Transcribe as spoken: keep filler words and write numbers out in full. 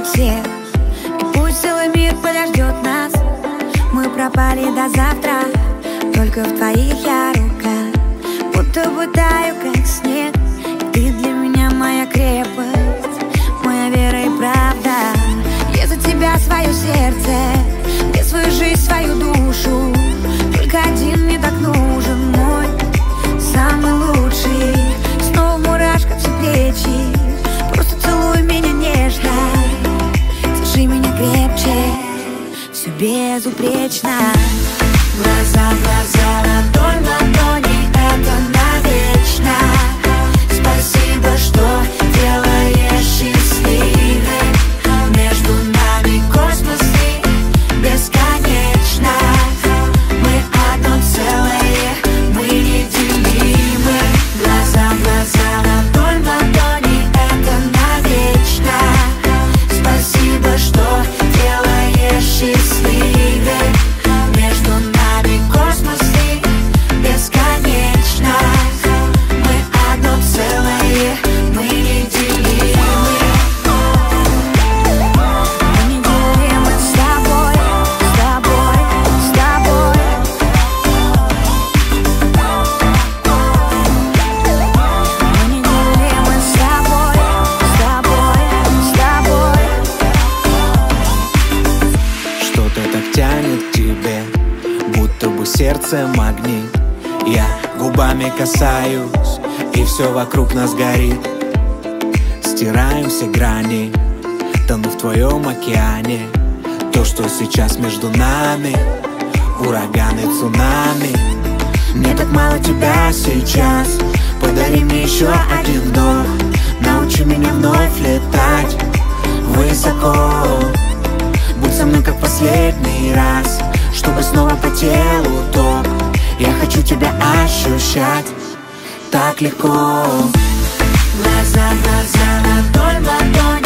всех, и пусть целый мир подождет нас. Мы пропали до завтра, только в твоих я руках. Будто бы таю, как снег, и ты для меня моя крепость, моя вера и правда. Я за тебя свое сердце, я свою жизнь, свою душу. Только один мне так нужен, мой самый лучший. Снова в мурашках все плечи, просто целуй меня нежно, держи меня крепче, все безупречно. Глаза в глаза, ладонь в ладони, это навечно. Спасибо, что делаешь счастливой. Между нами космос и бесконечно. Мы одно целое, мы неделимы. Глаза в глаза, ладонь в ладони, это навечно. Спасибо, что делаешь счастливой. Между нами космос и бесконечно. Мы одно целое, мы неделимы. Мы неделимы с тобой, с тобой, с тобой. Мы неделимы с тобой, с тобой, с тобой. Что-то так тянет к тебе, будто бы сердце магнит. Я губами касаюсь, и все вокруг нас горит. Стираем все грани, тону в твоем океане. То, что сейчас между нами, ураганы, цунами. Мне так мало тебя сейчас, подари мне еще один вдох. Научи меня вновь летать высоко. Будь со мной как последний раз, чтобы снова по телу ток. Я хочу тебя ощущать так легко. Глаза в глаза, ладонь в ладонь.